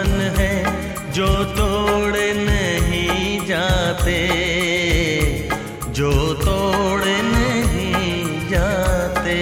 बंधन है जो तोड़े नहीं जाते, जो तोड़े नहीं जाते।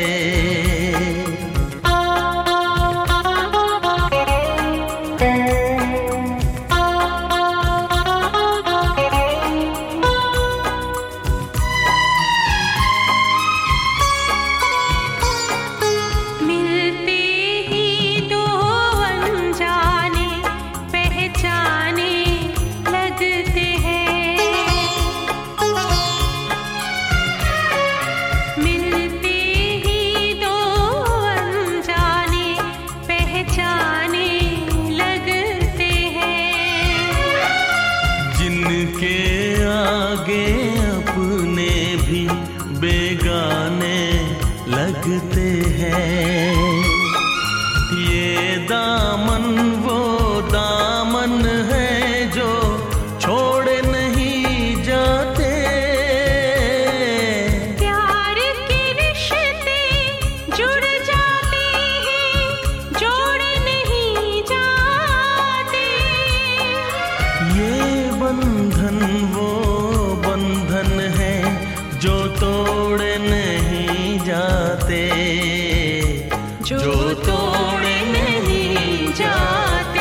अपने भी बेगाने लगते हैं, ये दामन वो दामन है जो छोड़े नहीं जाते। प्यार के रिश्ते जुड़ जाते हैं, जोड़े नहीं जाते। ये बंधन वो बंधन है जो तोड़े नहीं जाते, जो तोड़े नहीं जाते।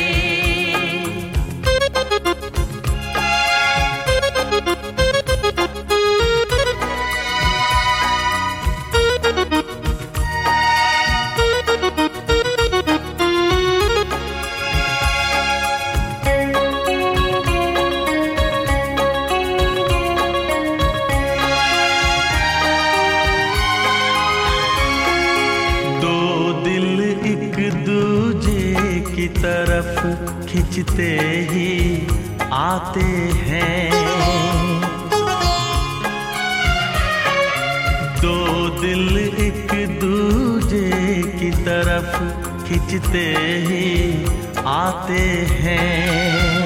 दूजे की तरफ खिंचते ही आते हैं, दो दिल एक दूजे की तरफ खिंचते ही आते हैं।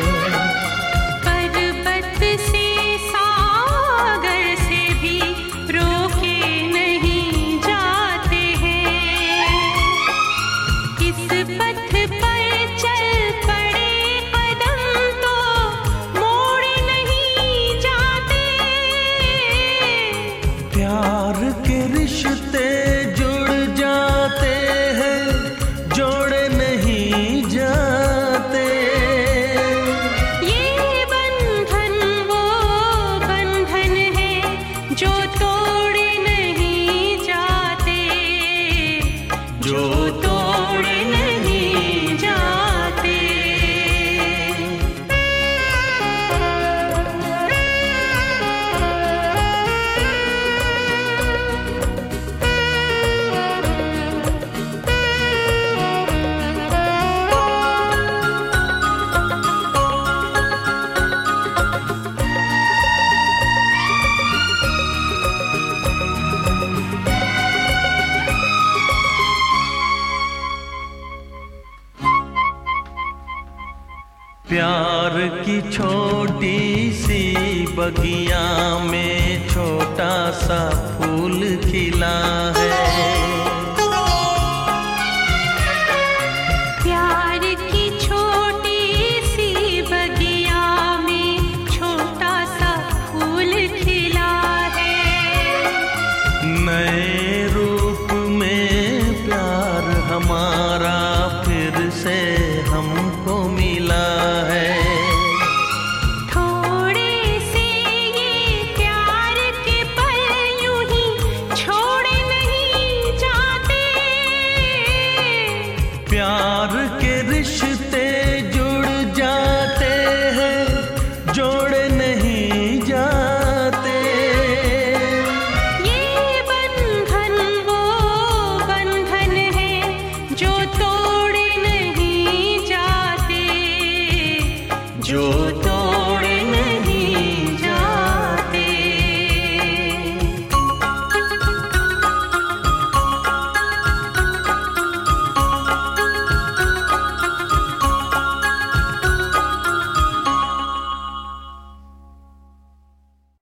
प्यार के रिश्ते जुड़ जाते हैं, जोड़े नहीं जाते। ये बंधन वो बंधन है जो तोड़े नहीं जाते, जो तोड़े नहीं जाते। प्यार की छोटी सी बगिया में छोटा सा फूल खिला है, प्यार की छोटी सी बगिया में छोटा सा फूल खिला है। नए रूप में प्यार हमारा फिर से हमको मिला है। थोड़े से ये प्यार के पल यूं ही छोड़े नहीं जाते। प्यार के रिश्ते जुड़ जाते हैं, जोड़े नहीं जाते। ये बंधन वो बंधन है जो तोड़े नहीं जाते, जो तो